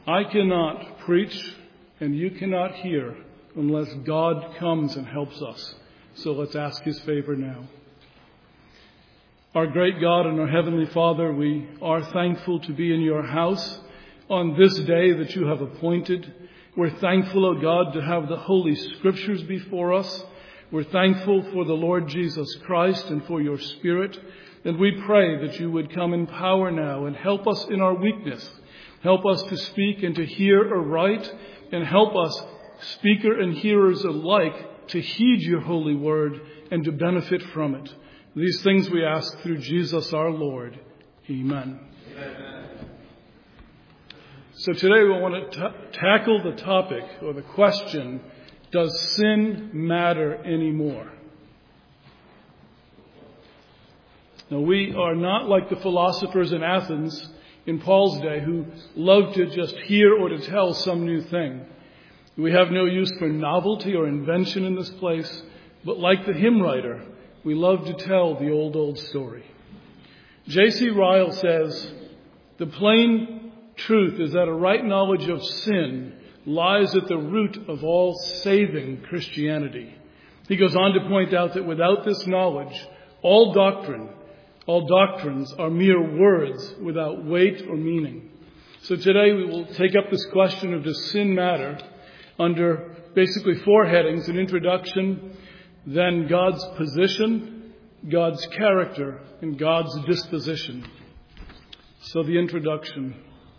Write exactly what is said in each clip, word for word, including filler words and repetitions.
I cannot preach and you cannot hear unless God comes and helps us. So let's ask his favor now. Our great God and our Heavenly Father, we are thankful to be in your house on this day that you have appointed. We're thankful, O God, to have the Holy Scriptures before us. We're thankful for the Lord Jesus Christ and for your Spirit. And we pray that you would come in power now and help us in our weakness. Help us to speak and to hear aright, and help us, speaker and hearers alike, to heed your holy word and to benefit from it. These things we ask through Jesus our Lord. Amen. Amen. So today we want to t- tackle the topic or the question, does sin matter anymore? Now, we are not like the philosophers in Athens in Paul's day who loved to just hear or to tell some new thing. We have no use for novelty or invention in this place, but like the hymn writer, we love to tell the old, old story. J C Ryle says, the plain truth is that a right knowledge of sin lies at the root of all saving Christianity. He goes on to point out that without this knowledge, all doctrine, all doctrines are mere words without weight or meaning. So today we will take up this question of does sin matter under basically four headings: an introduction, then God's position, God's character, and God's disposition. So the introduction.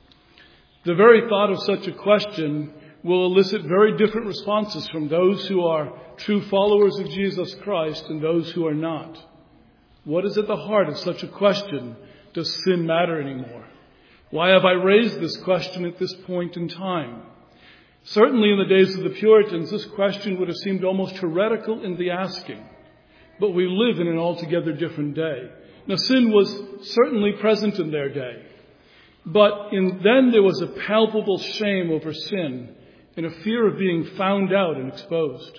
The very thought of such a question will elicit very different responses from those who are true followers of Jesus Christ and those who are not. What is at the heart of such a question? Does sin matter anymore? Why have I raised this question at this point in time? Certainly in the days of the Puritans, this question would have seemed almost heretical in the asking. But we live in an altogether different day. Now, sin was certainly present in their day. But in, then there was a palpable shame over sin and a fear of being found out and exposed.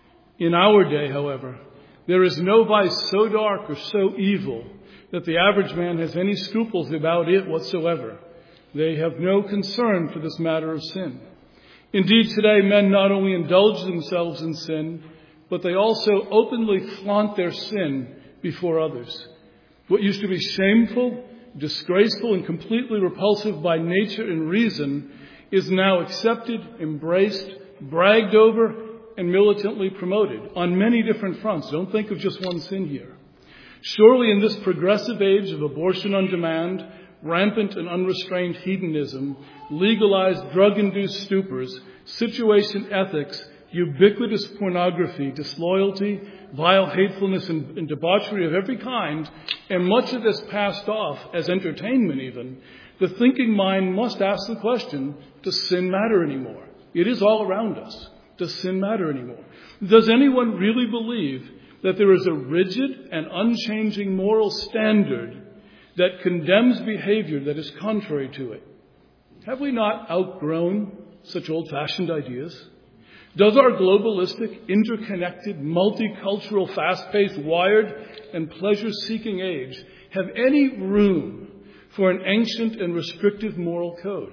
In our day, however, there is no vice so dark or so evil that the average man has any scruples about it whatsoever. They have no concern for this matter of sin. Indeed, today men not only indulge themselves in sin, but they also openly flaunt their sin before others. What used to be shameful, disgraceful, and completely repulsive by nature and reason is now accepted, embraced, bragged over, and militantly promoted on many different fronts. Don't think of just one sin here. Surely in this progressive age of abortion on demand, rampant and unrestrained hedonism, legalized drug-induced stupors, situation ethics, ubiquitous pornography, disloyalty, vile hatefulness, and, and debauchery of every kind, and much of this passed off as entertainment even, the thinking mind must ask the question, does sin matter anymore? It is all around us. Does sin matter anymore? Does anyone really believe that there is a rigid and unchanging moral standard that condemns behavior that is contrary to it? Have we not outgrown such old-fashioned ideas? Does our globalistic, interconnected, multicultural, fast-paced, wired, and pleasure-seeking age have any room for an ancient and restrictive moral code?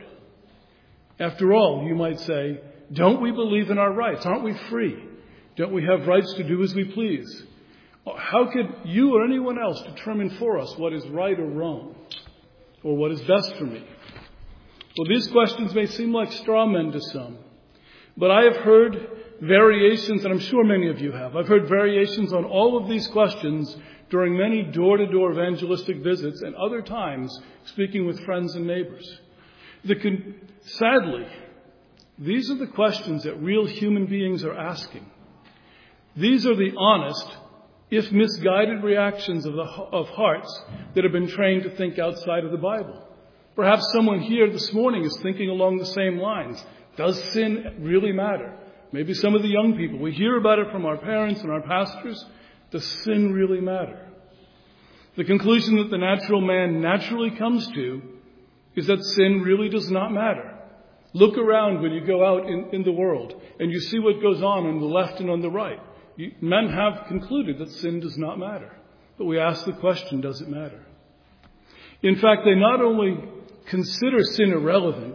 After all, you might say, don't we believe in our rights? Aren't we free? Don't we have rights to do as we please? How could you or anyone else determine for us what is right or wrong, or what is best for me? Well, these questions may seem like straw men to some, but I have heard variations, and I'm sure many of you have. I've heard variations on all of these questions during many door-to-door evangelistic visits and other times speaking with friends and neighbors. The con- Sadly, these are the questions that real human beings are asking. These are the honest, if misguided, reactions of, the, of hearts that have been trained to think outside of the Bible. Perhaps someone here this morning is thinking along the same lines. Does sin really matter? Maybe some of the young people. We hear about it from our parents and our pastors. Does sin really matter? The conclusion that the natural man naturally comes to is that sin really does not matter. Look around when you go out in, in the world and you see what goes on on the left and on the right. You, men have concluded that sin does not matter. But we ask the question, does it matter? In fact, they not only consider sin irrelevant,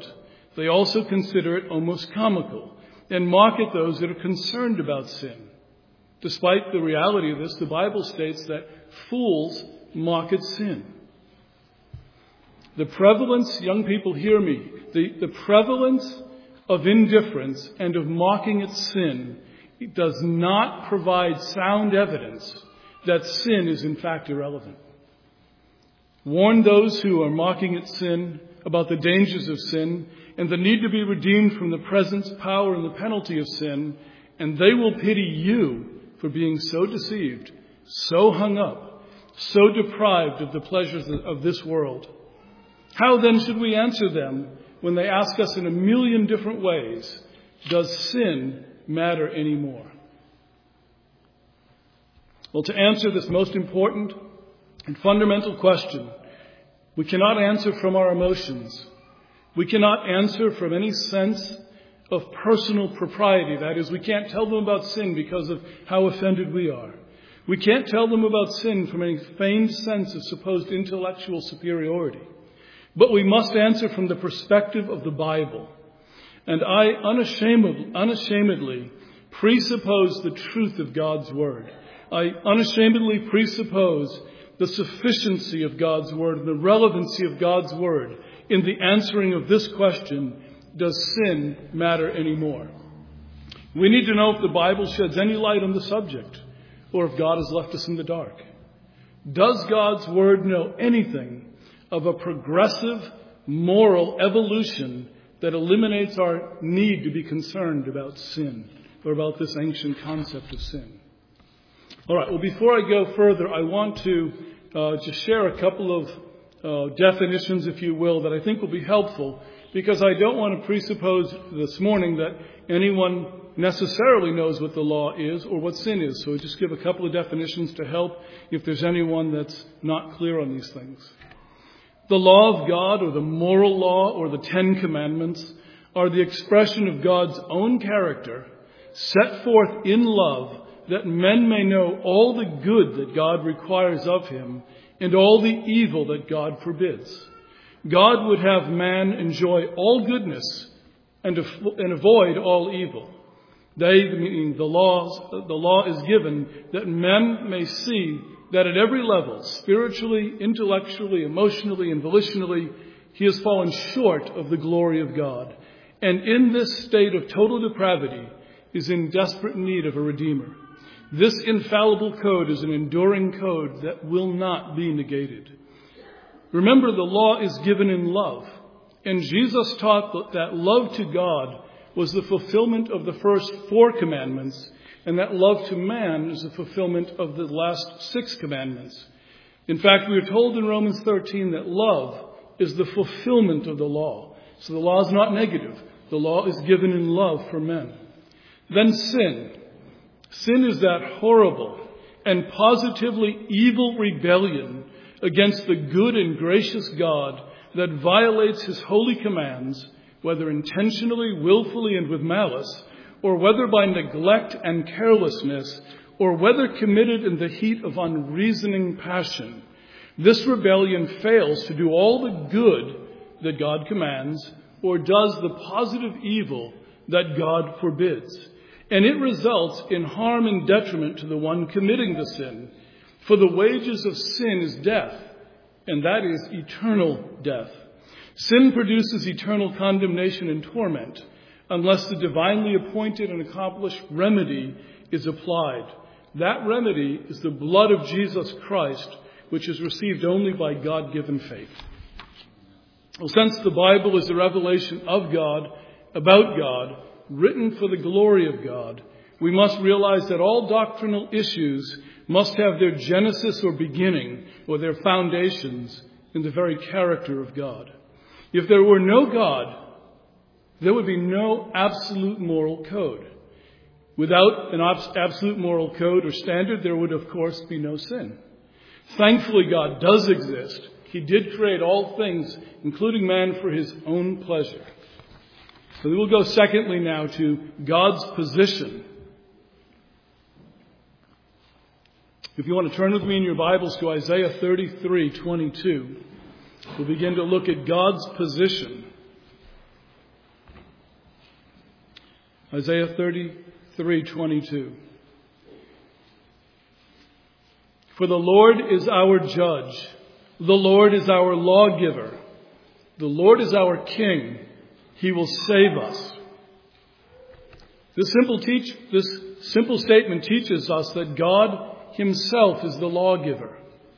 They also consider it almost comical and mock at those that are concerned about sin. Despite the reality of this, the Bible states that fools mock at sin. The prevalence, young people hear me, the, the prevalence of indifference and of mocking at sin does not provide sound evidence that sin is in fact irrelevant. Warn those who are mocking at sin about the dangers of sin and the need to be redeemed from the presence, power, and the penalty of sin, and they will pity you for being so deceived, so hung up, so deprived of the pleasures of this world. How then should we answer them when they ask us in a million different ways, does sin matter anymore? Well, to answer this most important and fundamental question, we cannot answer from our emotions. We cannot answer from any sense of personal propriety. That is, we can't tell them about sin because of how offended we are. We can't tell them about sin from any feigned sense of supposed intellectual superiority. But we must answer from the perspective of the Bible. And I unashamedly, unashamedly presuppose the truth of God's Word. I unashamedly presuppose the sufficiency of God's Word and the relevancy of God's Word in the answering of this question, does sin matter anymore? We need to know if the Bible sheds any light on the subject or if God has left us in the dark. Does God's Word know anything of a progressive moral evolution that eliminates our need to be concerned about sin or about this ancient concept of sin? All right, well, before I go further, I want to uh, just share a couple of uh, definitions, if you will, that I think will be helpful, because I don't want to presuppose this morning that anyone necessarily knows what the law is or what sin is. So I'll just give a couple of definitions to help if there's anyone that's not clear on these things. The law of God, or the moral law, or the Ten Commandments, are the expression of God's own character set forth in love, that men may know all the good that God requires of him and all the evil that God forbids. God would have man enjoy all goodness and, and avoid all evil. They, meaning the laws, the law is given that men may see that at every level, spiritually, intellectually, emotionally, and volitionally, he has fallen short of the glory of God. And in this state of total depravity is in desperate need of a Redeemer. This infallible code is an enduring code that will not be negated. Remember, the law is given in love. And Jesus taught that love to God was the fulfillment of the first four commandments, and that love to man is the fulfillment of the last six commandments. In fact, we are told in Romans thirteen that love is the fulfillment of the law. So the law is not negative. The law is given in love for men. Then sin. Sin is that horrible and positively evil rebellion against the good and gracious God that violates his holy commands, whether intentionally, willfully, and with malice, or whether by neglect and carelessness, or whether committed in the heat of unreasoning passion. This rebellion fails to do all the good that God commands, or does the positive evil that God forbids. And it results in harm and detriment to the one committing the sin. For the wages of sin is death, and that is eternal death. Sin produces eternal condemnation and torment unless the divinely appointed and accomplished remedy is applied. That remedy is the blood of Jesus Christ, which is received only by God-given faith. Well, since the Bible is a revelation of God, about God, written for the glory of God, we must realize that all doctrinal issues must have their genesis or beginning, or their foundations, in the very character of God. If there were no God, there would be no absolute moral code. Without an absolute moral code or standard, there would, of course, be no sin. Thankfully, God does exist. He did create all things, including man, for his own pleasure. So we will go secondly now to God's position. If you want to turn with me in your Bibles to Isaiah thirty-three twenty-two, we'll begin to look at God's position. Isaiah thirty-three twenty-two. For the Lord is our judge. The Lord is our lawgiver. The Lord is our king. He will save us. This simple teach, this simple statement teaches us that God himself is the lawgiver,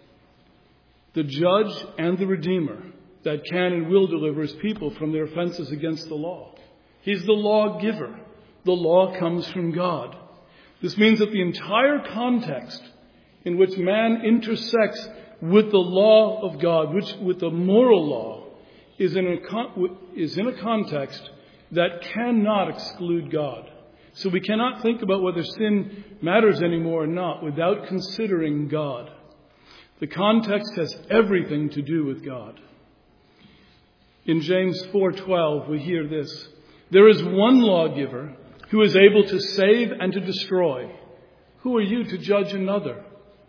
the judge and the redeemer that can and will deliver his people from their offenses against the law. He's the lawgiver. The law comes from God. This means that the entire context in which man intersects with the law of God, which with the moral law, is in a, is in a context that cannot exclude God. So we cannot think about whether sin matters anymore or not without considering God. The context has everything to do with God. In James four twelve, we hear this: there is one lawgiver who is able to save and to destroy. Who are you to judge another?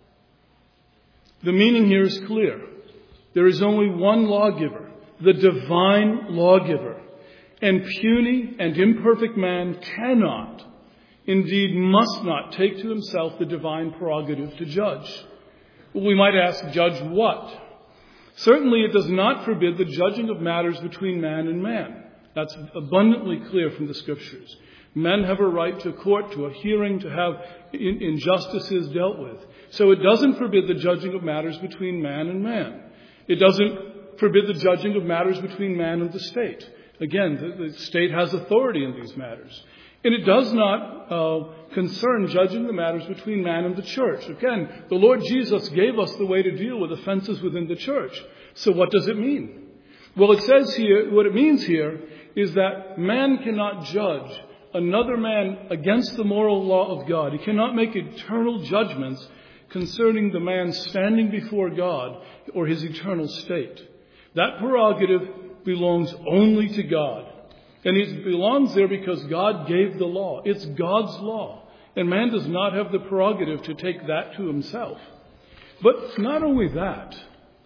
The meaning here is clear. There is only one lawgiver, the divine lawgiver. And puny and imperfect man cannot, indeed must not, take to himself the divine prerogative to judge. Well, we might ask, judge what? Certainly it does not forbid the judging of matters between man and man. That's abundantly clear from the Scriptures. Men have a right to a court, to a hearing, to have injustices dealt with. So it doesn't forbid the judging of matters between man and man. It doesn't forbid the judging of matters between man and the state. Again, the, the state has authority in these matters. And it does not uh, concern judging the matters between man and the church. Again, the Lord Jesus gave us the way to deal with offenses within the church. So what does it mean? Well, it says here, what it means here is that man cannot judge another man against the moral law of God. He cannot make eternal judgments concerning the man standing before God or his eternal state. That prerogative belongs only to God. And it belongs there because God gave the law. It's God's law. And man does not have the prerogative to take that to himself. But not only that,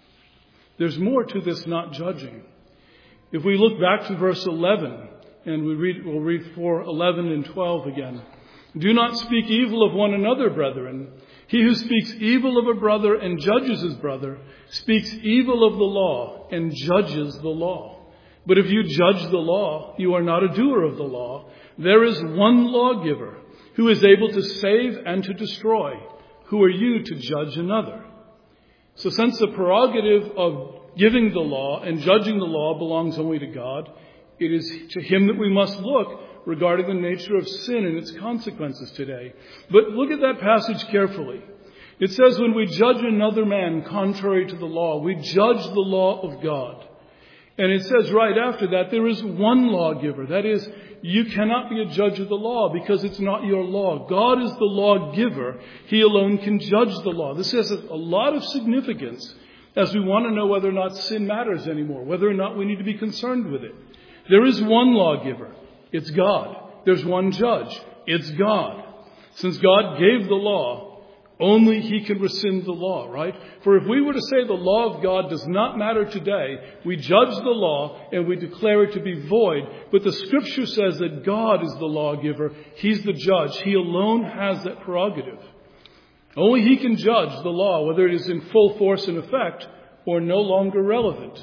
there's more to this not judging. If we look back to verse eleven, and we read, we'll read four, eleven and twelve again. Do not speak evil of one another, brethren. He who speaks evil of a brother and judges his brother speaks evil of the law and judges the law. But if you judge the law, you are not a doer of the law. There is one lawgiver who is able to save and to destroy. Who are you to judge another? So since the prerogative of giving the law and judging the law belongs only to God, it is to him that we must look regarding the nature of sin and its consequences today. But look at that passage carefully. It says when we judge another man contrary to the law, we judge the law of God. And it says right after that, there is one lawgiver. That is, you cannot be a judge of the law because it's not your law. God is the lawgiver. He alone can judge the law. This has a lot of significance as we want to know whether or not sin matters anymore, whether or not we need to be concerned with it. There is one lawgiver. It's God. There's one judge. It's God. Since God gave the law, only he can rescind the law, right? For if we were to say the law of God does not matter today, we judge the law and we declare it to be void. But the Scripture says that God is the lawgiver. He's the judge. He alone has that prerogative. Only he can judge the law, whether it is in full force and effect or no longer relevant.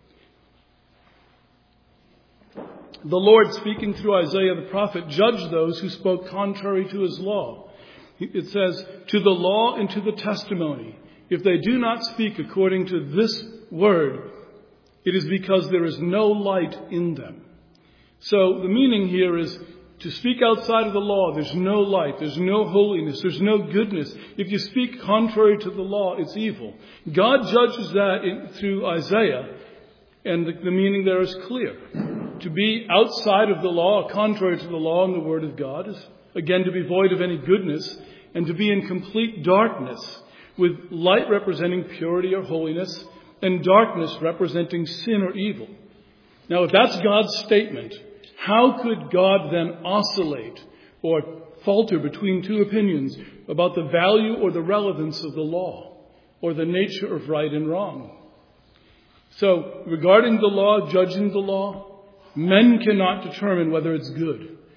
The Lord, speaking through Isaiah the prophet, judged those who spoke contrary to his law. It says, to the law and to the testimony. If they do not speak according to this word, it is because there is no light in them. So the meaning here is to speak outside of the law, there's no light, there's no holiness, there's no goodness. If you speak contrary to the law, it's evil. God judges that in, through Isaiah, and the, the meaning there is clear. To be outside of the law, contrary to the law and the word of God, is again to be void of any goodness, and to be in complete darkness, with light representing purity or holiness, and darkness representing sin or evil. Now, if that's God's statement, how could God then oscillate or falter between two opinions about the value or the relevance of the law, or the nature of right and wrong? So, regarding the law, judging the law, men cannot determine whether it's good.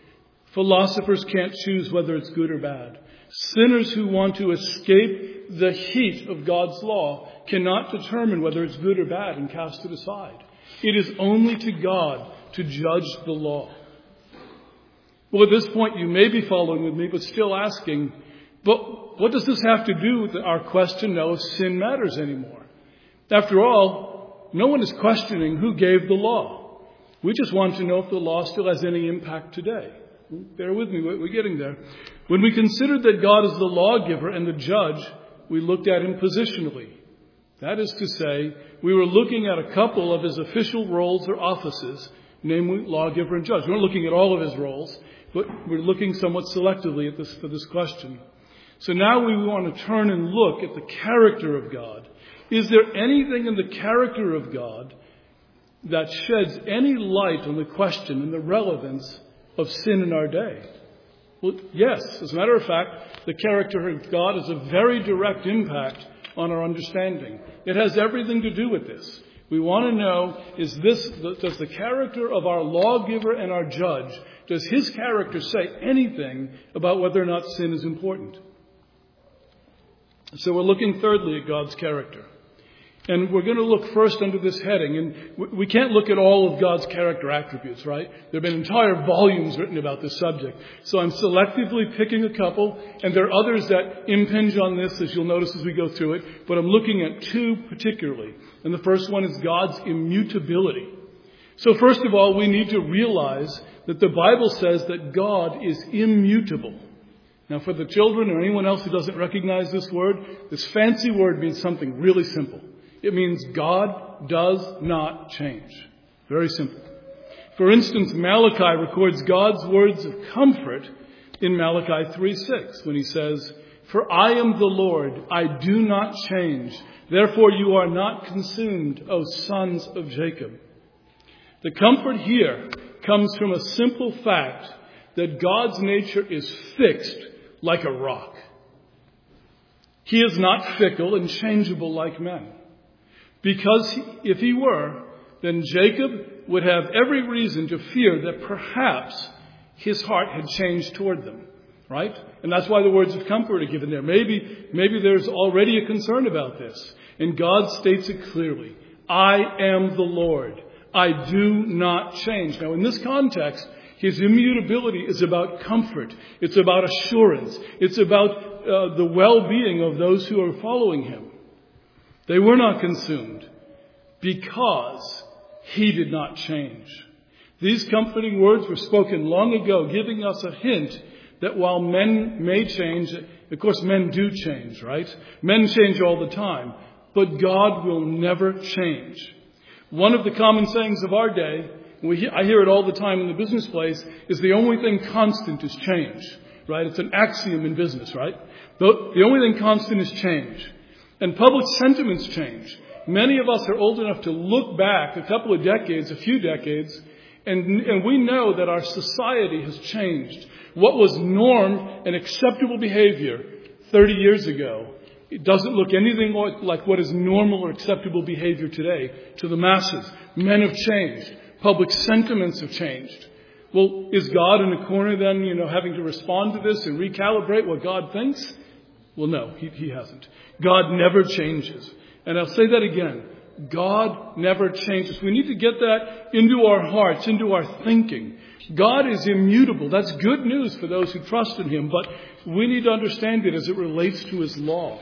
Philosophers can't choose whether it's good or bad. Sinners who want to escape the heat of God's law cannot determine whether it's good or bad and cast it aside. It is only to God to judge the law. Well, at this point, you may be following with me, but still asking, but what does this have to do with our question now if sin matters anymore? After all, no one is questioning who gave the law. We just want to know if the law still has any impact today. Bear with me, we're getting there. When we considered that God is the lawgiver and the judge, we looked at him positionally. That is to say, we were looking at a couple of his official roles or offices, namely lawgiver and judge. We weren't looking at all of his roles, but we're looking somewhat selectively at this for this question. So now we want to turn and look at the character of God. Is there anything in the character of God that sheds any light on the question and the relevance of sin in our day? Well, yes. As a matter of fact, the character of God has a very direct impact on our understanding. It has everything to do with this. We want to know, is this, does the character of our lawgiver and our judge, does his character say anything about whether or not sin is important? So we're looking thirdly at God's character. And we're going to look first under this heading. And we can't look at all of God's character attributes, right? There have been entire volumes written about this subject. So I'm selectively picking a couple, and there are others that impinge on this, as you'll notice as we go through it. But I'm looking at two particularly. And the first one is God's immutability. So first of all, we need to realize that the Bible says that God is immutable. Now, for the children or anyone else who doesn't recognize this word, this fancy word means something really simple. It means God does not change. Very simple. For instance, Malachi records God's words of comfort in Malachi three six when he says, "For I am the Lord, I do not change. Therefore you are not consumed, O sons of Jacob." The comfort here comes from a simple fact that God's nature is fixed like a rock. He is not fickle and changeable like men. Because if he were, then Jacob would have every reason to fear that perhaps his heart had changed toward them, right? And that's why the words of comfort are given there. Maybe, maybe there's already a concern about this. And God states it clearly. I am the Lord. I do not change. Now, in this context, his immutability is about comfort. It's about assurance. It's about uh, the well-being of those who are following him. They were not consumed because he did not change. These comforting words were spoken long ago, giving us a hint that while men may change, of course men do change, right? Men change all the time, but God will never change. One of the common sayings of our day, we hear, I hear it all the time in the business place, is the only thing constant is change, right? It's an axiom in business, right? The, the only thing constant is change. And public sentiments change. Many of us are old enough to look back a couple of decades, a few decades, and, and we know that our society has changed. What was norm and acceptable behavior thirty years ago, it doesn't look anything like what is normal or acceptable behavior today to the masses. Men have changed. Public sentiments have changed. Well, is God in a corner then, you know, having to respond to this and recalibrate what God thinks? Well, no, he, he hasn't. God never changes. And I'll say that again. God never changes. We need to get that into our hearts, into our thinking. God is immutable. That's good news for those who trust in him, but we need to understand it as it relates to his law.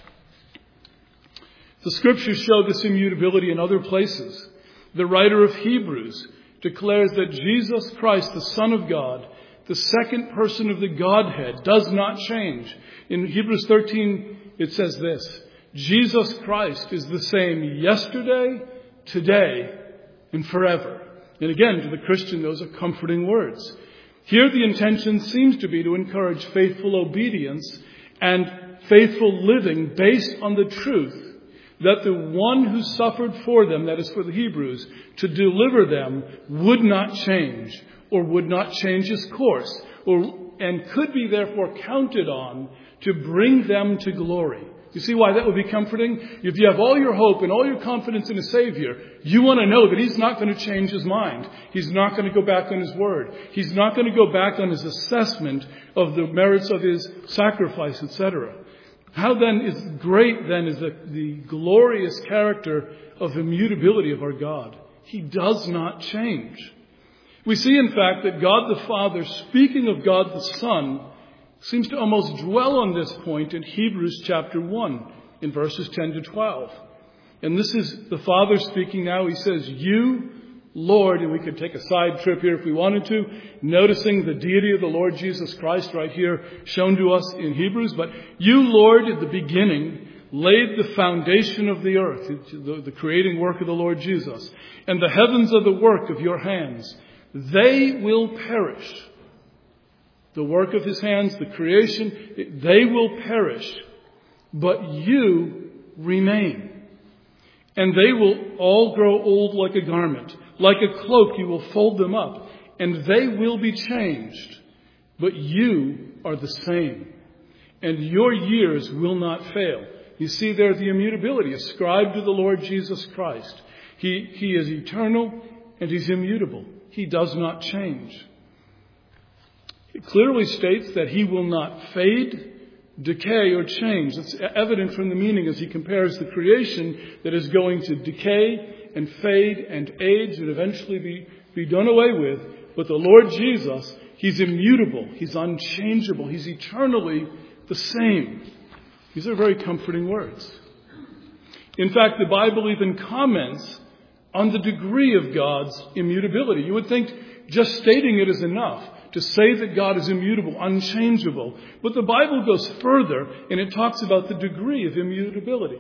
The scriptures show this immutability in other places. The writer of Hebrews declares that Jesus Christ, the Son of God, the second person of the Godhead, does not change. In Hebrews thirteen, it says this, Jesus Christ is the same yesterday, today, and forever. And again, to the Christian, those are comforting words. Here the intention seems to be to encourage faithful obedience and faithful living based on the truth that the one who suffered for them, that is for the Hebrews, to deliver them would not change or would not change his course or and could be therefore counted on to bring them to glory. You see why that would be comforting? If you have all your hope and all your confidence in a Savior, you want to know that He's not going to change His mind. He's not going to go back on His word. He's not going to go back on His assessment of the merits of His sacrifice, et cetera. How then is great then is the, the glorious character of immutability of our God. He does not change. We see, in fact, that God the Father, speaking of God the Son, seems to almost dwell on this point in Hebrews chapter one, in verses ten to twelve. And this is the Father speaking now. He says, "You, Lord," and we could take a side trip here if we wanted to, noticing the deity of the Lord Jesus Christ right here shown to us in Hebrews. But "You, Lord, at the beginning laid the foundation of the earth," the, the creating work of the Lord Jesus, "and the heavens are the work of your hands. They will perish." The work of His hands, the creation, they will perish, but you remain. And they will all grow old like a garment. Like a cloak, you will fold them up, and they will be changed. But you are the same, and your years will not fail. You see there the immutability ascribed to the Lord Jesus Christ. He, he is eternal, and He's immutable. He does not change. It clearly states that He will not fade, decay, or change. It's evident from the meaning as he compares the creation that is going to decay and fade and age and eventually be, be done away with. But the Lord Jesus, He's immutable. He's unchangeable. He's eternally the same. These are very comforting words. In fact, the Bible even comments on the degree of God's immutability. You would think just stating it is enough to say that God is immutable, unchangeable. But the Bible goes further, and it talks about the degree of immutability.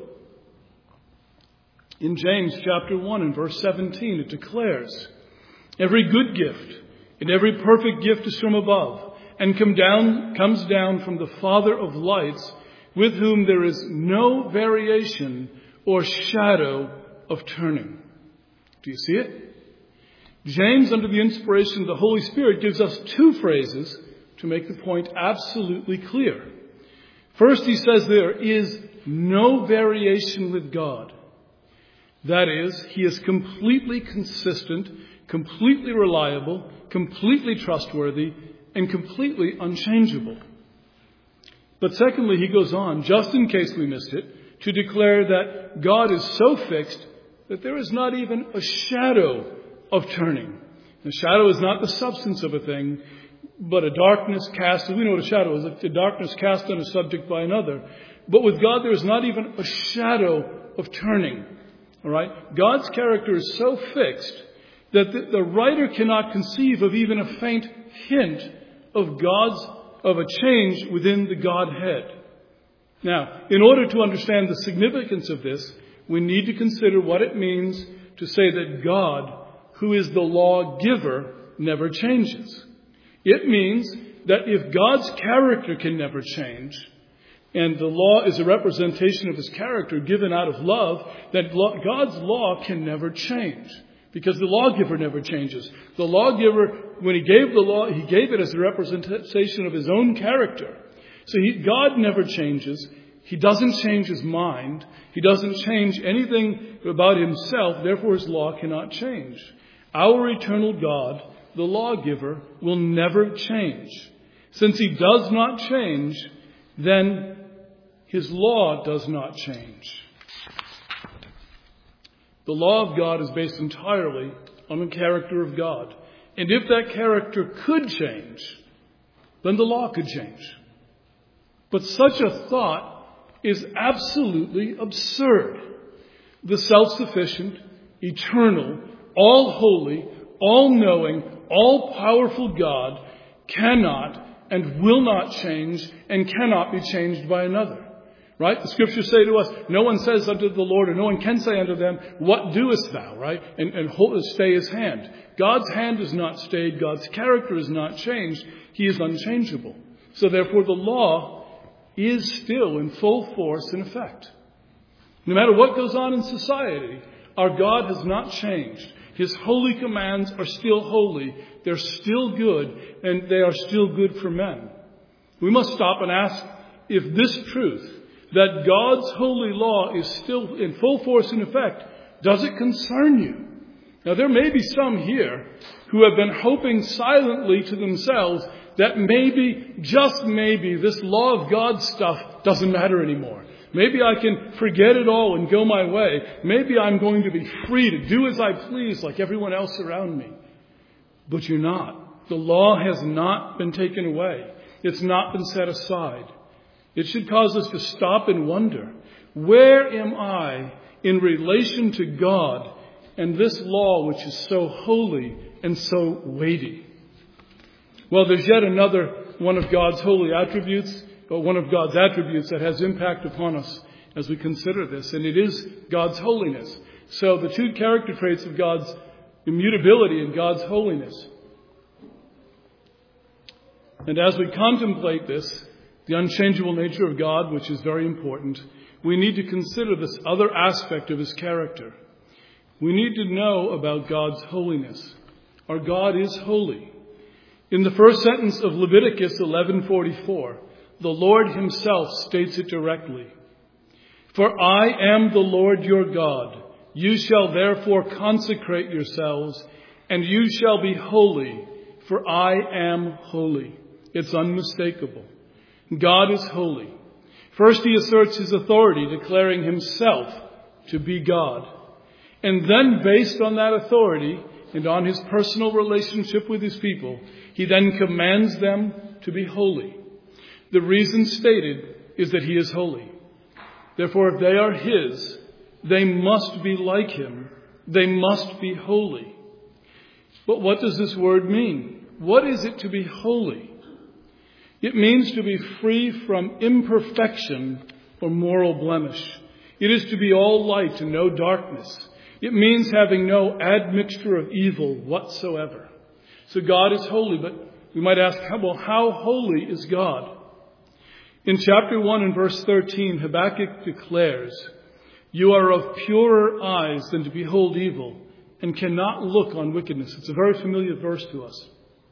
In James chapter one and verse seventeen, it declares, "Every good gift and every perfect gift is from above, and come down, comes down from the Father of lights, with whom there is no variation or shadow of turning." Do you see it? James, under the inspiration of the Holy Spirit, gives us two phrases to make the point absolutely clear. First, he says there is no variation with God. That is, He is completely consistent, completely reliable, completely trustworthy, and completely unchangeable. But secondly, he goes on, just in case we missed it, to declare that God is so fixed that there is not even a shadow of turning. The shadow is not the substance of a thing, but a darkness cast, we know what a shadow is, a darkness cast on a subject by another. But with God, there is not even a shadow of turning. All right? God's character is so fixed that the, the writer cannot conceive of even a faint hint of God's, of a change within the Godhead. Now, in order to understand the significance of this, we need to consider what it means to say that God, who is the lawgiver, never changes. It means that if God's character can never change, and the law is a representation of His character given out of love, that God's law can never change. Because the lawgiver never changes. The lawgiver, when He gave the law, He gave it as a representation of His own character. So he, God never changes. He doesn't change His mind. He doesn't change anything about Himself. Therefore, His law cannot change. Our eternal God, the lawgiver, will never change. Since He does not change, then His law does not change. The law of God is based entirely on the character of God. And if that character could change, then the law could change. But such a thought is absolutely absurd. The self-sufficient, eternal, all-holy, all-knowing, all-powerful God cannot and will not change and cannot be changed by another. Right? The scriptures say to us, no one says unto the Lord, or no one can say unto them, what doest thou? Right? And, and hold, stay His hand. God's hand is not stayed. God's character is not changed. He is unchangeable. So therefore the law is still in full force and effect. No matter what goes on in society, our God has not changed. His holy commands are still holy. They're still good, and they are still good for men. We must stop and ask if this truth, that God's holy law is still in full force and effect, does it concern you? Now, there may be some here who have been hoping silently to themselves that maybe, just maybe, this law of God stuff doesn't matter anymore. Maybe I can forget it all and go my way. Maybe I'm going to be free to do as I please like everyone else around me. But you're not. The law has not been taken away. It's not been set aside. It should cause us to stop and wonder, where am I in relation to God and this law which is so holy and so weighty? Well, there's yet another one of God's holy attributes, or one of God's attributes that has impact upon us as we consider this, and it is God's holiness. So the two character traits of God's immutability and God's holiness. And as we contemplate this, the unchangeable nature of God, which is very important, we need to consider this other aspect of his character. We need to know about God's holiness. Our God is holy. In the first sentence of Leviticus eleven forty-four, the Lord himself states it directly. For I am the Lord your God. You shall therefore consecrate yourselves, and you shall be holy, for I am holy. It's unmistakable. God is holy. First, he asserts his authority, declaring himself to be God. And then, based on that authority and on his personal relationship with his people, he then commands them to be holy. The reason stated is that he is holy. Therefore, if they are his, they must be like him. They must be holy. But what does this word mean? What is it to be holy? It means to be free from imperfection or moral blemish. It is to be all light and no darkness. It means having no admixture of evil whatsoever. So God is holy, but we might ask, well, how holy is God? In chapter one and verse thirteen, Habakkuk declares, you are of purer eyes than to behold evil, and cannot look on wickedness. It's a very familiar verse to us.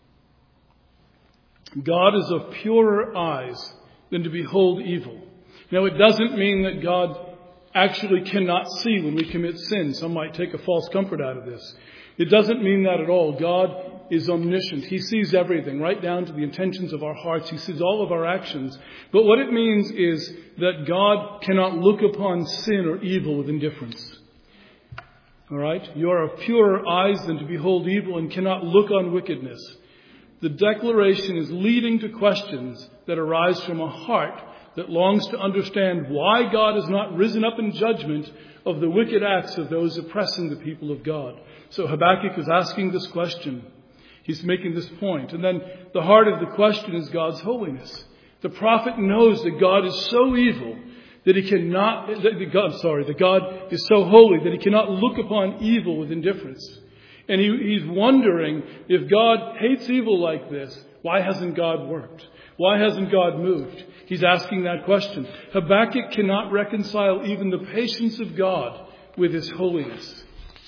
God is of purer eyes than to behold evil. Now, it doesn't mean that God actually cannot see when we commit sin. Some might take a false comfort out of this. It doesn't mean that at all. God is omniscient. He sees everything, right down to the intentions of our hearts. He sees all of our actions. But what it means is that God cannot look upon sin or evil with indifference. All right? You are of purer eyes than to behold evil, and cannot look on wickedness. The declaration is leading to questions that arise from a heart that longs to understand why God has not risen up in judgment of the wicked acts of those oppressing the people of God. So Habakkuk is asking this question. He's making this point. And then the heart of the question is God's holiness. The prophet knows that God is so evil that he cannot, that God, sorry, that God is so holy that he cannot look upon evil with indifference. And he, he's wondering, if God hates evil like this, why hasn't God worked? Why hasn't God moved? He's asking that question. Habakkuk cannot reconcile even the patience of God with his holiness.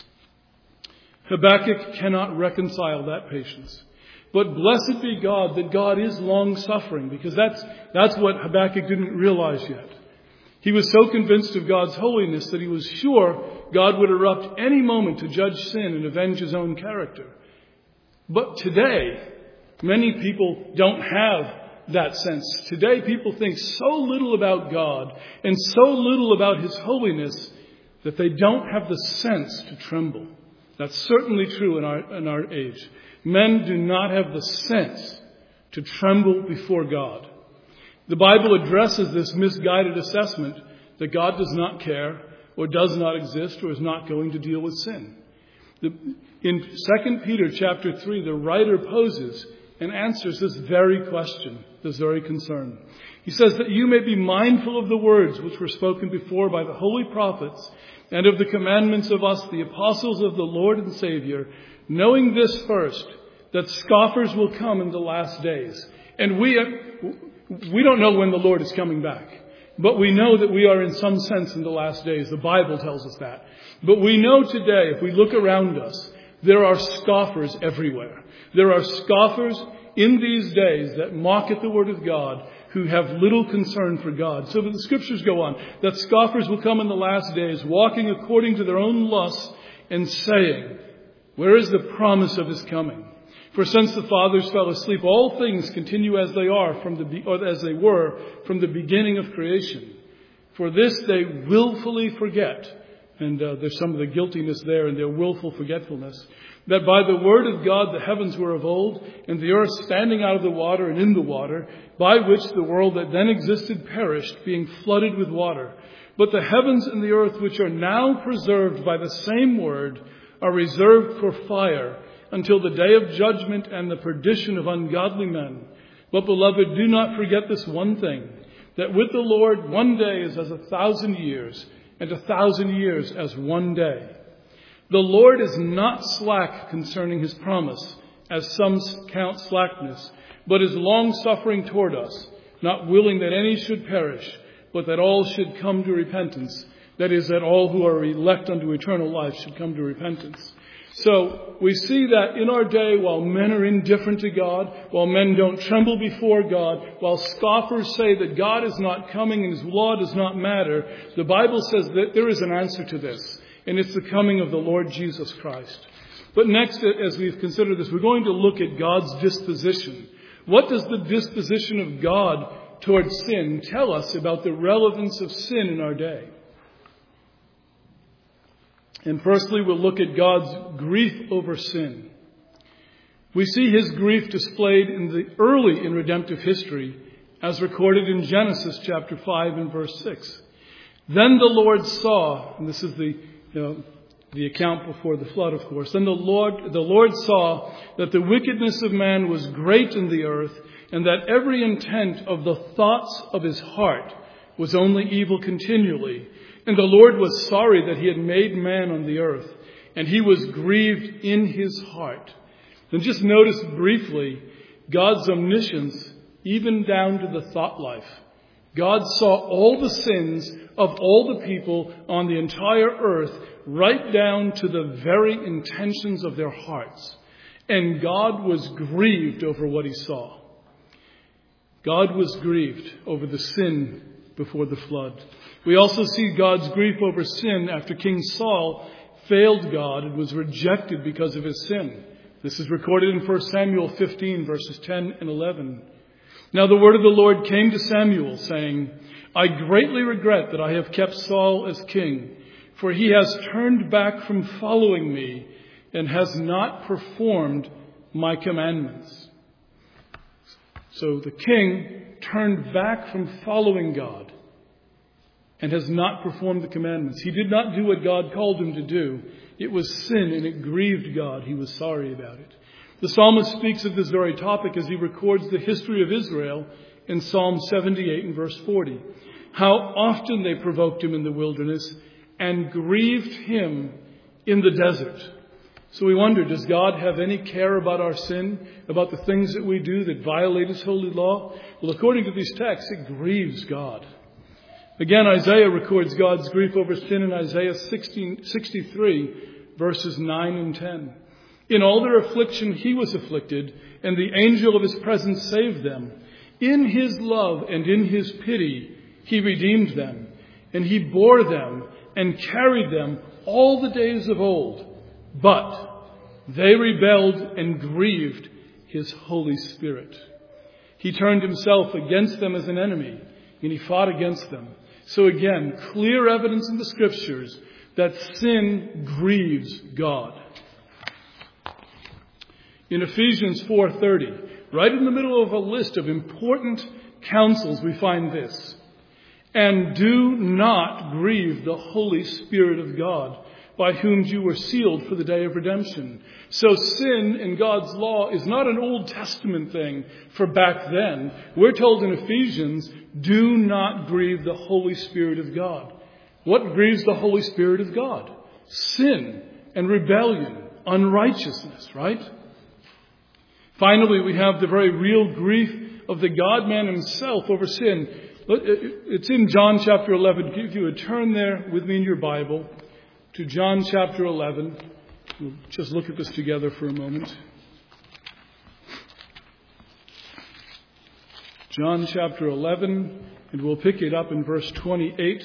Habakkuk cannot reconcile that patience. But blessed be God that God is long-suffering, because that's, that's what Habakkuk didn't realize yet. He was so convinced of God's holiness that he was sure God would erupt any moment to judge sin and avenge his own character. But today, many people don't have that sense. Today, people think so little about God and so little about his holiness that they don't have the sense to tremble. That's certainly true in our, in our age. Men do not have the sense to tremble before God. The Bible addresses this misguided assessment that God does not care or does not exist or is not going to deal with sin. The, in Second Peter chapter three, the writer poses and answers this very question, this very concern. He says that you may be mindful of the words which were spoken before by the holy prophets, and of the commandments of us, the apostles of the Lord and Savior, knowing this first, that scoffers will come in the last days. And we, we don't know when the Lord is coming back, but we know that we are in some sense in the last days. The Bible tells us that. But we know today, if we look around us, there are scoffers everywhere. There are scoffers in these days that mock at the Word of God, who have little concern for God. So the scriptures go on, that scoffers will come in the last days, walking according to their own lusts and saying, where is the promise of his coming? For since the fathers fell asleep, all things continue as they are from the, or as they were from the beginning of creation. For this they willfully forget. And uh, there's some of the guiltiness there in their willful forgetfulness. That by the word of God the heavens were of old, and the earth standing out of the water and in the water, by which the world that then existed perished, being flooded with water. But the heavens and the earth, which are now preserved by the same word, are reserved for fire, until the day of judgment and the perdition of ungodly men. But, beloved, do not forget this one thing, that with the Lord one day is as a thousand years, and a thousand years as one day. The Lord is not slack concerning his promise, as some count slackness, but is long-suffering toward us, not willing that any should perish, but that all should come to repentance. That is, that all who are elect unto eternal life should come to repentance. So we see that in our day, while men are indifferent to God, while men don't tremble before God, while scoffers say that God is not coming and his law does not matter, the Bible says that there is an answer to this, and it's the coming of the Lord Jesus Christ. But next, as we've considered this, we're going to look at God's disposition. What does the disposition of God towards sin tell us about the relevance of sin in our day? And firstly, we'll look at God's grief over sin. We see his grief displayed in the early in redemptive history, as recorded in Genesis chapter five and verse six. Then the Lord saw, and this is the, you know, the account before the flood, of course. Then the Lord, the Lord saw that the wickedness of man was great in the earth, and that every intent of the thoughts of his heart was only evil continually. And the Lord was sorry that he had made man on the earth, and he was grieved in his heart. And just notice briefly God's omniscience, even down to the thought life. God saw all the sins of all the people on the entire earth, right down to the very intentions of their hearts. And God was grieved over what he saw. God was grieved over the sin before the flood. We also see God's grief over sin after King Saul failed God and was rejected because of his sin. This is recorded in First Samuel fifteen, verses ten and eleven. Now the word of the Lord came to Samuel, saying, I greatly regret that I have kept Saul as king, for he has turned back from following me and has not performed my commandments. So the king turned back from following God and has not performed the commandments. He did not do what God called him to do. It was sin, and it grieved God. He was sorry about it. The psalmist speaks of this very topic as he records the history of Israel in Psalm seventy-eight and verse forty. How often they provoked him in the wilderness and grieved him in the desert. So we wonder, does God have any care about our sin, about the things that we do that violate his holy law? Well, according to these texts, it grieves God. Again, Isaiah records God's grief over sin in Isaiah sixteen, sixty-three, verses nine and ten. In all their affliction he was afflicted, and the angel of his presence saved them. In his love and in his pity he redeemed them, and he bore them and carried them all the days of old. But they rebelled and grieved his Holy Spirit. He turned himself against them as an enemy, and he fought against them. So again, clear evidence in the scriptures that sin grieves God. In Ephesians four thirty, right in the middle of a list of important counsels, we find this. And do not grieve the Holy Spirit of God, by whom you were sealed for the day of redemption. So sin in God's law is not an Old Testament thing for back then. We're told in Ephesians, do not grieve the Holy Spirit of God. What grieves the Holy Spirit of God? Sin and rebellion, unrighteousness, right? Finally, we have the very real grief of the God-man himself over sin. It's in John chapter eleven. If you would turn there with me in your Bible to John chapter eleven. We'll just look at this together for a moment. John chapter eleven, and we'll pick it up in verse twenty-eight.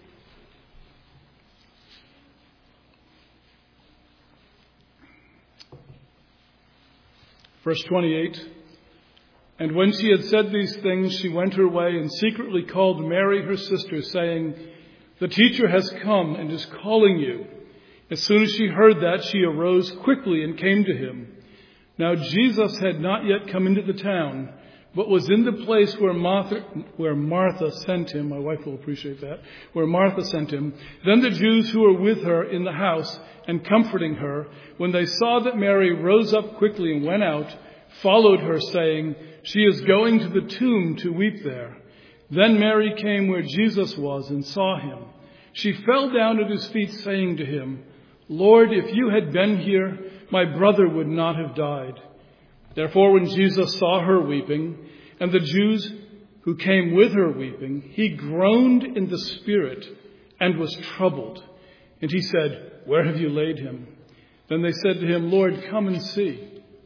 Verse twenty-eight, and when she had said these things, she went her way and secretly called Mary, her sister, saying, "The teacher has come and is calling you." As soon as she heard that, she arose quickly and came to him. Now Jesus had not yet come into the town, but was in the place where Martha, where Martha sent him. My wife will appreciate that. Where Martha sent him. Then the Jews who were with her in the house and comforting her, when they saw that Mary rose up quickly and went out, followed her, saying, "She is going to the tomb to weep there." Then Mary came where Jesus was and saw him. She fell down at his feet, saying to him, "Lord, if you had been here, my brother would not have died." Therefore, when Jesus saw her weeping, and the Jews who came with her weeping, he groaned in the spirit and was troubled. And he said, "Where have you laid him?" Then they said to him, "Lord, come and see."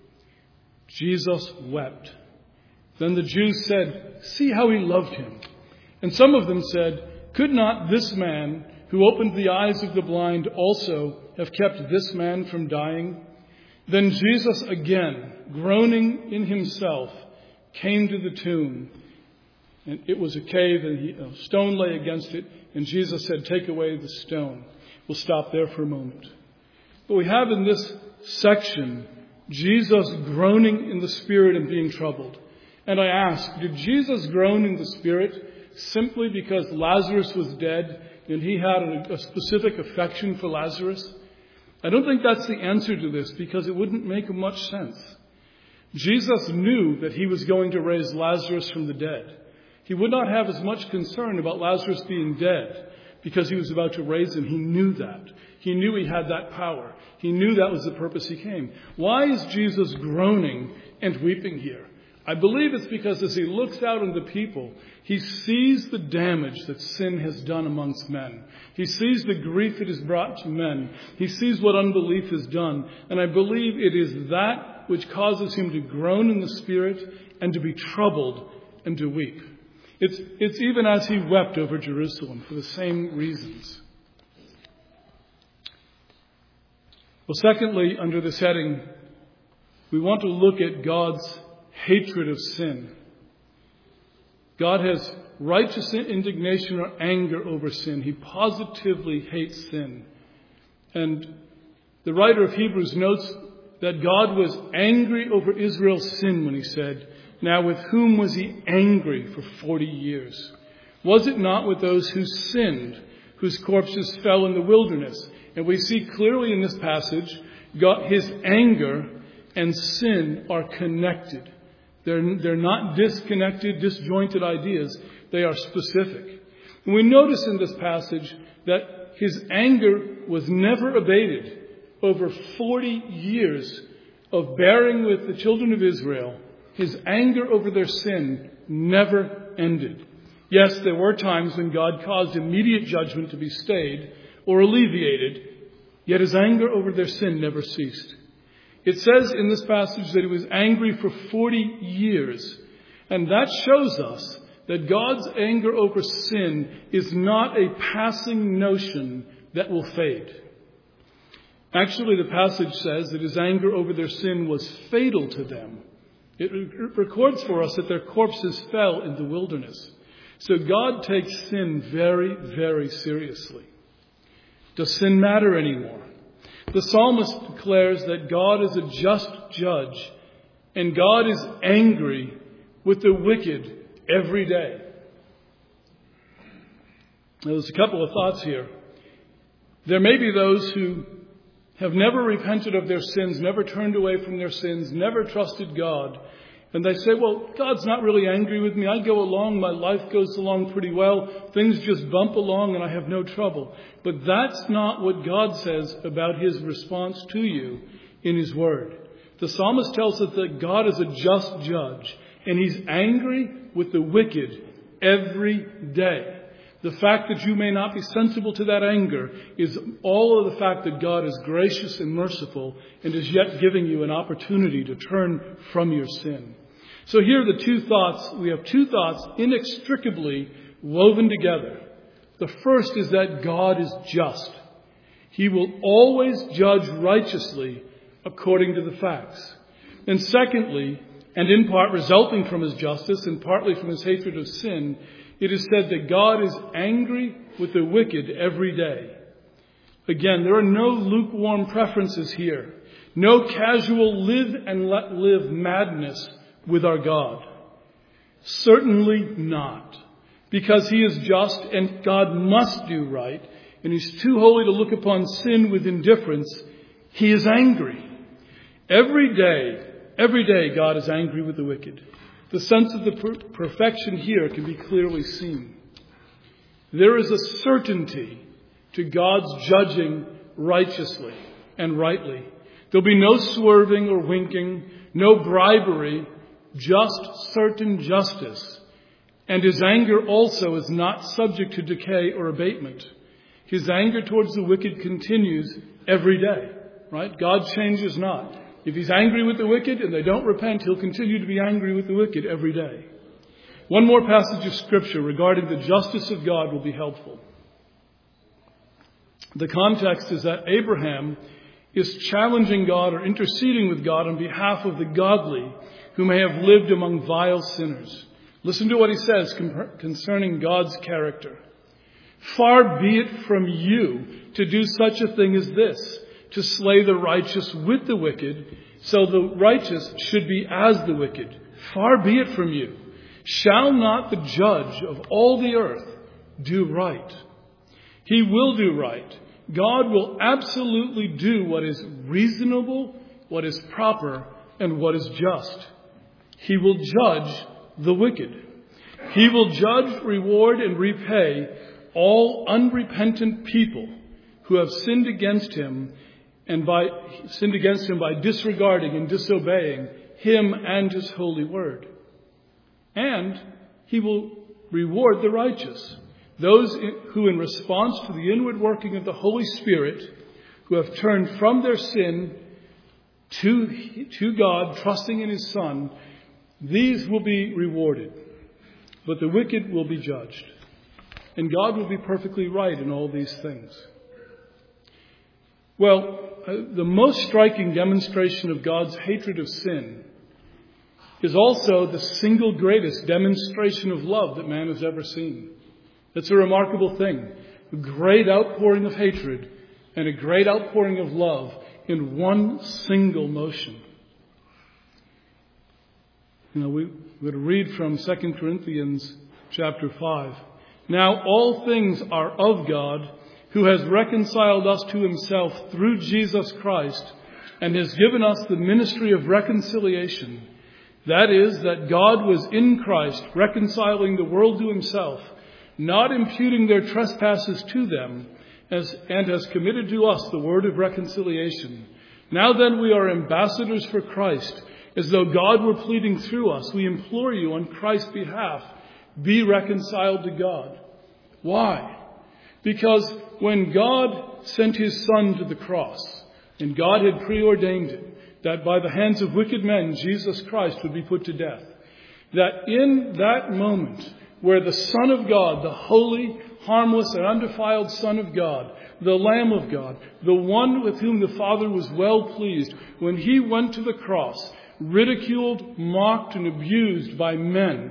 Jesus wept. Then the Jews said, "See how he loved him." And some of them said, "Could not this man who opened the eyes of the blind also have kept this man from dying?" Then Jesus, again, groaning in himself, came to the tomb. And it was a cave, and he, a stone lay against it. And Jesus said, "Take away the stone." We'll stop there for a moment. But we have in this section Jesus groaning in the spirit and being troubled. And I ask, did Jesus groan in the spirit simply because Lazarus was dead and he had a, a specific affection for Lazarus? I don't think that's the answer to this, because it wouldn't make much sense. Jesus knew that he was going to raise Lazarus from the dead. He would not have as much concern about Lazarus being dead because he was about to raise him. He knew that. He knew he had that power. He knew that was the purpose he came. Why is Jesus groaning and weeping here? I believe it's because as he looks out on the people, he sees the damage that sin has done amongst men. He sees the grief it has brought to men. He sees what unbelief has done. And I believe it is that which causes him to groan in the spirit and to be troubled and to weep. It's, it's even as he wept over Jerusalem for the same reasons. Well, secondly, under this heading, we want to look at God's hatred of sin. God has righteous indignation or anger over sin. He positively hates sin. And the writer of Hebrews notes that God was angry over Israel's sin when he said, "Now with whom was he angry for forty years? Was it not with those who sinned, whose corpses fell in the wilderness?" And we see clearly in this passage, God, his anger and sin are connected. They're, they're not disconnected, disjointed ideas. They are specific. And we notice in this passage that his anger was never abated over forty years of bearing with the children of Israel. His anger over their sin never ended. Yes, there were times when God caused immediate judgment to be stayed or alleviated, yet his anger over their sin never ceased. It says in this passage that he was angry for forty years. And that shows us that God's anger over sin is not a passing notion that will fade. Actually, the passage says that his anger over their sin was fatal to them. It records for us that their corpses fell in the wilderness. So God takes sin very, very seriously. Does sin matter anymore? The psalmist declares that God is a just judge, and God is angry with the wicked every day. Now, there's a couple of thoughts here. There may be those who have never repented of their sins, never turned away from their sins, never trusted God. And they say, well, God's not really angry with me. I go along, my life goes along pretty well. Things just bump along and I have no trouble. But that's not what God says about his response to you in his word. The psalmist tells us that God is a just judge and he's angry with the wicked every day. The fact that you may not be sensible to that anger is all of the fact that God is gracious and merciful and is yet giving you an opportunity to turn from your sin. So here are the two thoughts. We have two thoughts inextricably woven together. The first is that God is just. He will always judge righteously according to the facts. And secondly, and in part resulting from his justice and partly from his hatred of sin, it is said that God is angry with the wicked every day. Again, there are no lukewarm preferences here. No casual live and let live madness with our God. Certainly not. Because he is just and God must do right, and he's too holy to look upon sin with indifference, he is angry. Every day, every day God is angry with the wicked. The sense of the per- perfection here can be clearly seen. There is a certainty to God's judging righteously and rightly. There'll be no swerving or winking, no bribery, just certain justice. And his anger also is not subject to decay or abatement. His anger towards the wicked continues every day, right? God changes not. If he's angry with the wicked and they don't repent, he'll continue to be angry with the wicked every day. One more passage of Scripture regarding the justice of God will be helpful. The context is that Abraham is challenging God or interceding with God on behalf of the godly who may have lived among vile sinners. Listen to what he says concerning God's character. Far be it from you to do such a thing as this, to slay the righteous with the wicked, so the righteous should be as the wicked. Far be it from you. Shall not the judge of all the earth do right? He will do right. God will absolutely do what is reasonable, what is proper, and what is just. He will judge the wicked. He will judge, reward, and repay all unrepentant people who have sinned against him and by sinned against him by disregarding and disobeying him and his holy word. And he will reward the righteous, those who in response to the inward working of the Holy Spirit, who have turned from their sin to, to God, trusting in his Son, these will be rewarded. But the wicked will be judged. And God will be perfectly right in all these things. Well, uh, the most striking demonstration of God's hatred of sin is also the single greatest demonstration of love that man has ever seen. It's a remarkable thing. A great outpouring of hatred and a great outpouring of love in one single motion. You know, we, we're going to read from Second Corinthians chapter five. Now all things are of God, who has reconciled us to himself through Jesus Christ and has given us the ministry of reconciliation. That is, that God was in Christ reconciling the world to himself, not imputing their trespasses to them, as, and has committed to us the word of reconciliation. Now then we are ambassadors for Christ, as though God were pleading through us. We implore you on Christ's behalf, be reconciled to God. Why? Because when God sent his Son to the cross, and God had preordained it, that by the hands of wicked men, Jesus Christ would be put to death, that in that moment where the Son of God, the holy, harmless, and undefiled Son of God, the Lamb of God, the one with whom the Father was well pleased, when he went to the cross, ridiculed, mocked, and abused by men,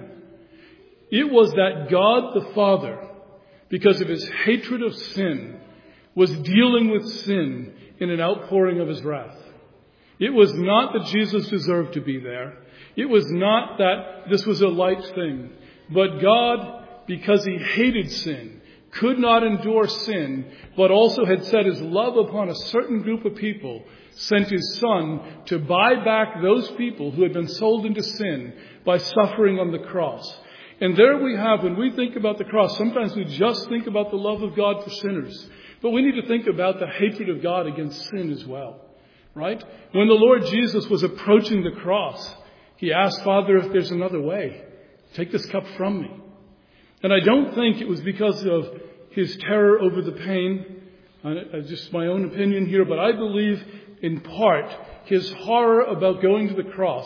it was that God the Father, because of his hatred of sin, was dealing with sin in an outpouring of his wrath. It was not that Jesus deserved to be there. It was not that this was a light thing. But God, because he hated sin, could not endure sin, but also had set his love upon a certain group of people, sent his Son to buy back those people who had been sold into sin by suffering on the cross. And there we have, when we think about the cross, sometimes we just think about the love of God for sinners. But we need to think about the hatred of God against sin as well. Right? When the Lord Jesus was approaching the cross, he asked, Father, if there's another way, take this cup from me. And I don't think it was because of his terror over the pain. Uh, just my own opinion here, but I believe in part his horror about going to the cross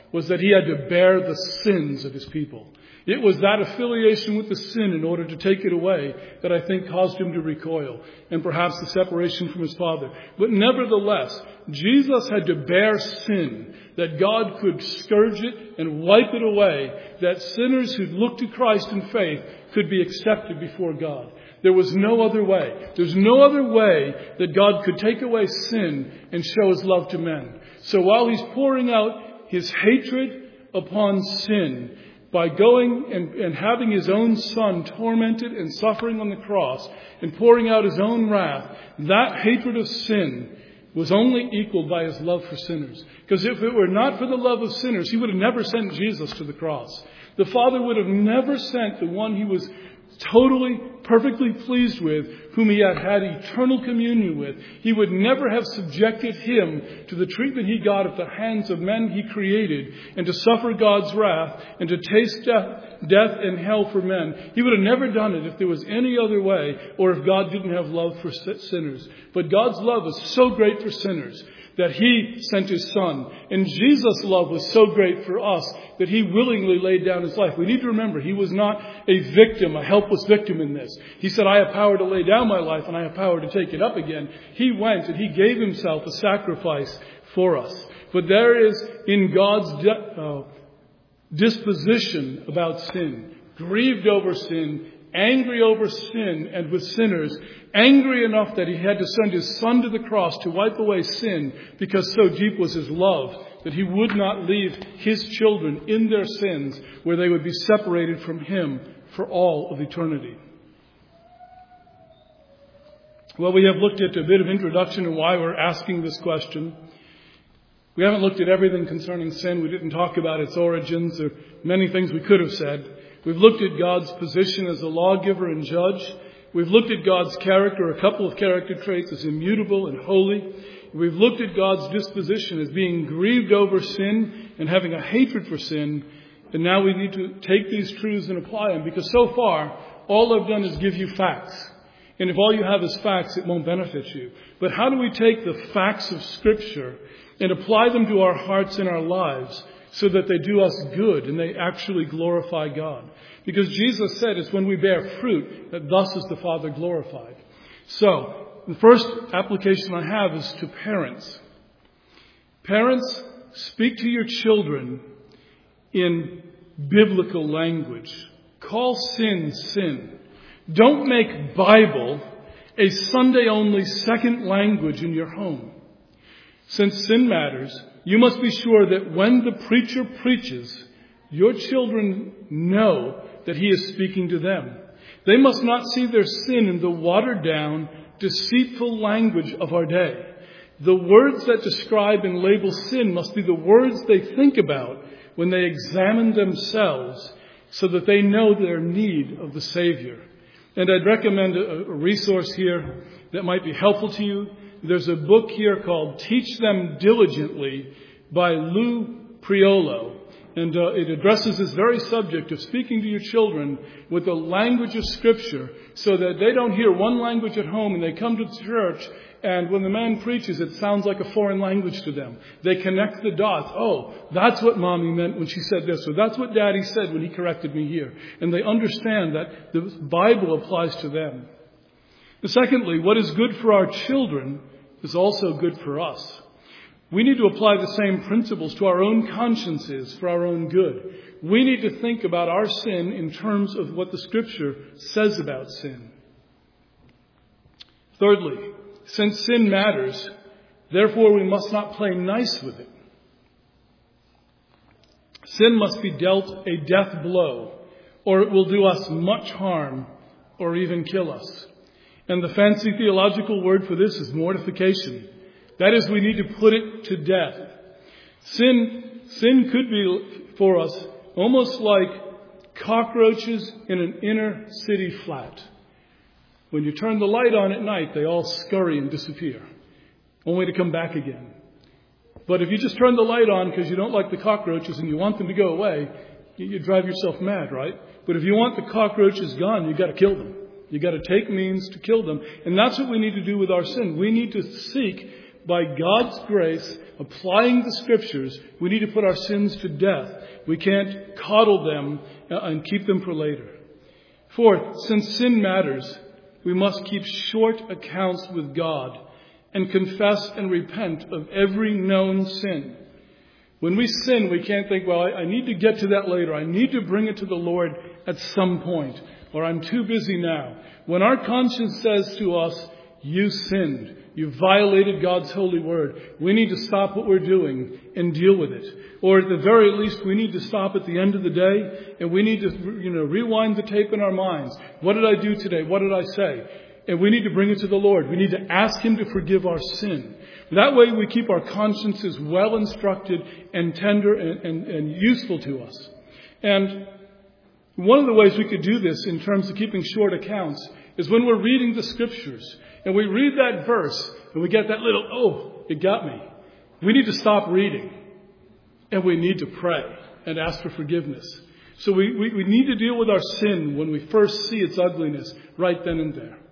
was that he had to bear the sins of his people. It was that affiliation with the sin in order to take it away that I think caused him to recoil, and perhaps the separation from his Father. But nevertheless, Jesus had to bear sin, that God could scourge it and wipe it away, that sinners who looked to Christ in faith could be accepted before God. There was no other way. There's no other way that God could take away sin and show his love to men. So while he's pouring out his hatred upon sin by going and, and having his own Son tormented and suffering on the cross and pouring out his own wrath, that hatred of sin was only equaled by his love for sinners. Because if it were not for the love of sinners, he would have never sent Jesus to the cross. The Father would have never sent the one he was totally, perfectly pleased with, whom he had had eternal communion with. He would never have subjected him to the treatment he got at the hands of men he created, and to suffer God's wrath, and to taste death, death and hell for men. He would have never done it if there was any other way, or if God didn't have love for sinners. But God's love is so great for sinners that he sent his Son. And Jesus' love was so great for us that he willingly laid down his life. We need to remember, he was not a victim, a helpless victim in this. He said, I have power to lay down my life and I have power to take it up again. He went and he gave himself a sacrifice for us. But there is in God's de- uh, disposition about sin, grieved over sin, angry over sin and with sinners, angry enough that he had to send his Son to the cross to wipe away sin, because so deep was his love that he would not leave his children in their sins, where they would be separated from him for all of eternity. Well, we have looked at a bit of introduction and why we're asking this question. We haven't looked at everything concerning sin. We didn't talk about its origins. There are many things we could have said. We've looked at God's position as a lawgiver and judge. We've looked at God's character, a couple of character traits, as immutable and holy. We've looked at God's disposition as being grieved over sin and having a hatred for sin. And now we need to take these truths and apply them, because so far, all I've done is give you facts. And if all you have is facts, it won't benefit you. But how do we take the facts of Scripture and apply them to our hearts and our lives so that they do us good and they actually glorify God? Because Jesus said it's when we bear fruit that thus is the Father glorified. So, the first application I have is to parents. Parents, speak to your children in biblical language. Call sin, sin. Don't make Bible a Sunday-only second language in your home. Since sin matters, you must be sure that when the preacher preaches, your children know that he is speaking to them. They must not see their sin in the watered-down, deceitful language of our day. The words that describe and label sin must be the words they think about when they examine themselves, so that they know their need of the Savior. And I'd recommend a, a resource here that might be helpful to you. There's a book here called Teach Them Diligently by Lou Priolo. And uh, it addresses this very subject of speaking to your children with the language of Scripture, so that they don't hear one language at home and they come to the church, and when the man preaches, it sounds like a foreign language to them. They connect the dots. Oh, that's what Mommy meant when she said this, or that's what Daddy said when he corrected me here. And they understand that the Bible applies to them. And secondly, what is good for our children is also good for us. We need to apply the same principles to our own consciences for our own good. We need to think about our sin in terms of what the Scripture says about sin. Thirdly, since sin matters, therefore we must not play nice with it. Sin must be dealt a death blow, or it will do us much harm or even kill us. And the fancy theological word for this is mortification. That is, we need to put it to death. Sin, sin could be for us almost like cockroaches in an inner city flat. When you turn the light on at night, they all scurry and disappear, only to come back again. But if you just turn the light on because you don't like the cockroaches and you want them to go away, you, you drive yourself mad, right? But if you want the cockroaches gone, you've got to kill them. You've got to take means to kill them. And that's what we need to do with our sin. We need to seek by God's grace, applying the Scriptures, we need to put our sins to death. We can't coddle them and keep them for later. Fourth, since sin matters, we must keep short accounts with God and confess and repent of every known sin. When we sin, we can't think, well, I need to get to that later. I need to bring it to the Lord at some point, or I'm too busy now. When our conscience says to us, you sinned, you violated God's holy word, we need to stop what we're doing and deal with it. Or at the very least, we need to stop at the end of the day and we need to, you know, rewind the tape in our minds. What did I do today? What did I say? And we need to bring it to the Lord. We need to ask Him to forgive our sin. That way we keep our consciences well instructed and tender and, and, and useful to us. And one of the ways we could do this in terms of keeping short accounts is when we're reading the Scriptures and we read that verse and we get that little, oh, it got me. We need to stop reading and we need to pray and ask for forgiveness. So we, we, we need to deal with our sin when we first see its ugliness right then and there.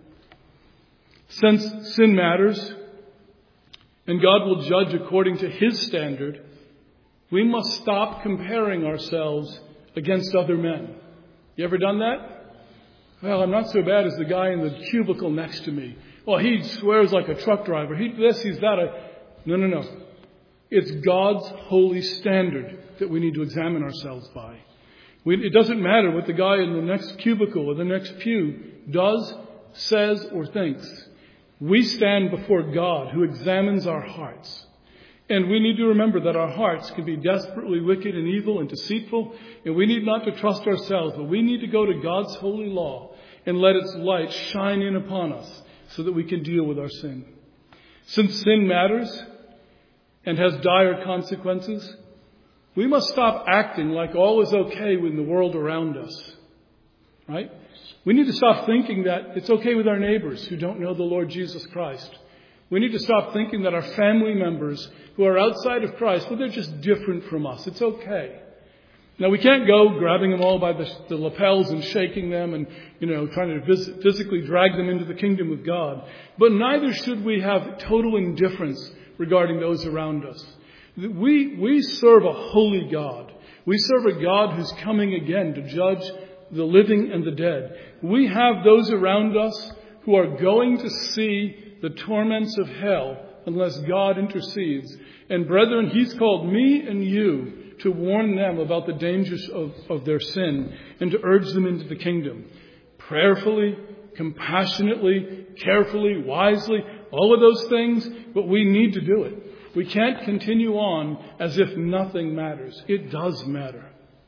Since sin matters and God will judge according to His standard, we must stop comparing ourselves against other men. You ever done that? Well, I'm not so bad as the guy in the cubicle next to me. Well, he swears like a truck driver. He this, he's that. I... No, no, no. It's God's holy standard that we need to examine ourselves by. We, it doesn't matter what the guy in the next cubicle or the next pew does, says, or thinks. We stand before God who examines our hearts. And we need to remember that our hearts can be desperately wicked and evil and deceitful. And we need not to trust ourselves, but we need to go to God's holy law and let its light shine in upon us so that we can deal with our sin. Since sin matters and has dire consequences, we must stop acting like all is okay in the world around us. Right? We need to stop thinking that it's okay with our neighbors who don't know the Lord Jesus Christ. We need to stop thinking that our family members who are outside of Christ, well, they're just different from us. It's okay. Now, we can't go grabbing them all by the, the lapels and shaking them and, you know, trying to vis- physically drag them into the kingdom of God. But neither should we have total indifference regarding those around us. We, we serve a holy God. We serve a God who's coming again to judge the living and the dead. We have those around us who are going to see the torments of hell unless God intercedes. And brethren, He's called me and you to warn them about the dangers of, of their sin and to urge them into the kingdom. Prayerfully, compassionately, carefully, wisely, all of those things, but we need to do it. We can't continue on as if nothing matters. It does matter.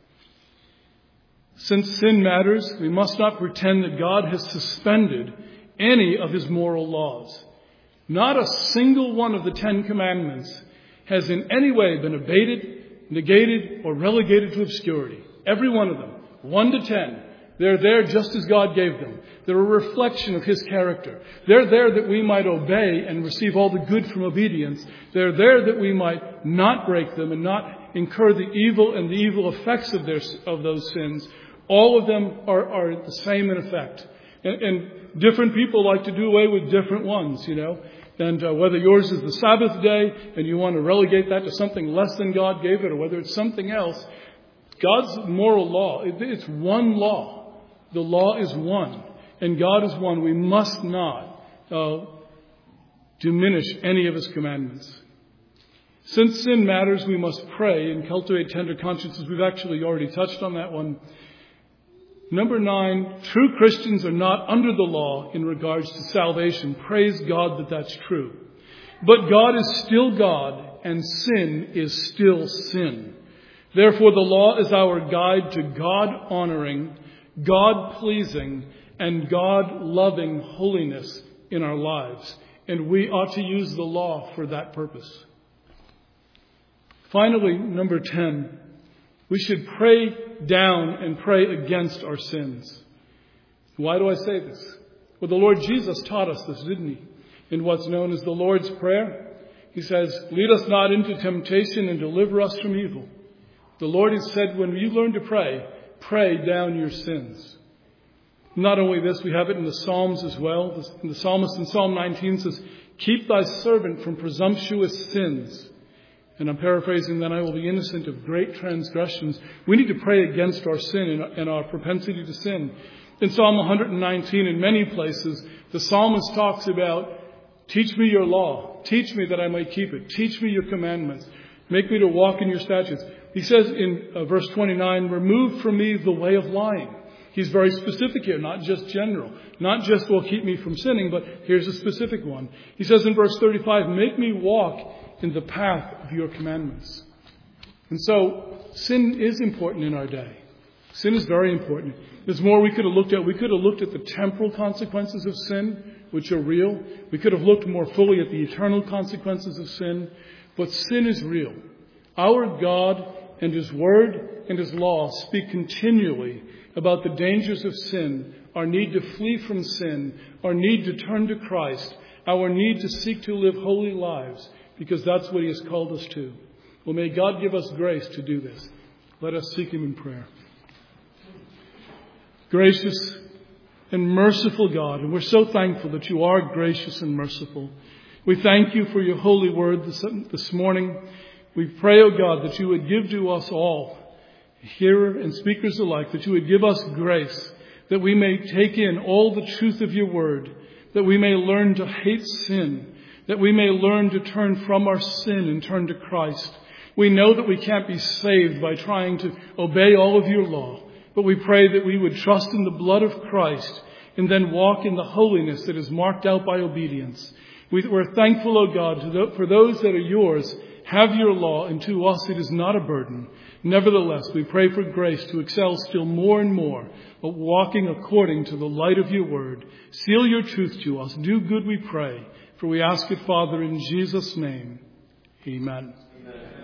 Since sin matters, we must not pretend that God has suspended any of His moral laws. Not a single one of the Ten Commandments has in any way been abated, negated, or relegated to obscurity. Every one of them, one to ten, they're there just as God gave them. They're a reflection of His character. They're there that we might obey and receive all the good from obedience. They're there that we might not break them and not incur the evil and the evil effects of their of those sins. All of them are, are the same in effect. And, and different people like to do away with different ones, you know. And uh, whether yours is the Sabbath day and you want to relegate that to something less than God gave it, or whether it's something else, God's moral law, it, it's one law. The law is one. And God is one. We must not uh, diminish any of His commandments. Since sin matters, we must pray and cultivate tender consciences. We've actually already touched on that one. Number nine, true Christians are not under the law in regards to salvation. Praise God that that's true. But God is still God and sin is still sin. Therefore, the law is our guide to God-honoring, God-pleasing, and God-loving holiness in our lives. And we ought to use the law for that purpose. Finally, number ten. We should pray down and pray against our sins. Why do I say this? Well, the Lord Jesus taught us this, didn't He? In what's known as the Lord's Prayer. He says, lead us not into temptation and deliver us from evil. The Lord has said, when you learn to pray, pray down your sins. Not only this, we have it in the Psalms as well. The psalmist in Psalm nineteen says, Keep thy servant from presumptuous sins. And I'm paraphrasing, then I will be innocent of great transgressions. We need to pray against our sin and our propensity to sin. In Psalm one nineteen, in many places, the psalmist talks about, teach me your law. Teach me that I might keep it. Teach me your commandments. Make me to walk in your statutes. He says in uh, verse twenty-nine, remove from me the way of lying. He's very specific here, not just general. Not just, well, keep me from sinning, but here's a specific one. He says in verse thirty-five, make me walk in the path of your commandments. And so, sin is important in our day. Sin is very important. There's more we could have looked at. We could have looked at the temporal consequences of sin, which are real. We could have looked more fully at the eternal consequences of sin. But sin is real. Our God and His Word and His law speak continually about the dangers of sin, our need to flee from sin, our need to turn to Christ, our need to seek to live holy lives, because that's what He has called us to. Well, may God give us grace to do this. Let us seek Him in prayer. Gracious and merciful God, and we're so thankful that you are gracious and merciful. We thank you for your holy word this, this morning. We pray, O God, that you would give to us all, hearer and speakers alike, that you would give us grace, that we may take in all the truth of your word, that we may learn to hate sin, that we may learn to turn from our sin and turn to Christ. We know that we can't be saved by trying to obey all of your law, but we pray that we would trust in the blood of Christ and then walk in the holiness that is marked out by obedience. We, we're thankful, O God, to the, for those that are yours. Have your law, and to us it is not a burden. Nevertheless, we pray for grace to excel still more and more, but walking according to the light of your word. Seal your truth to us. Do good, we pray. For we ask it, Father, in Jesus' name. Amen. Amen.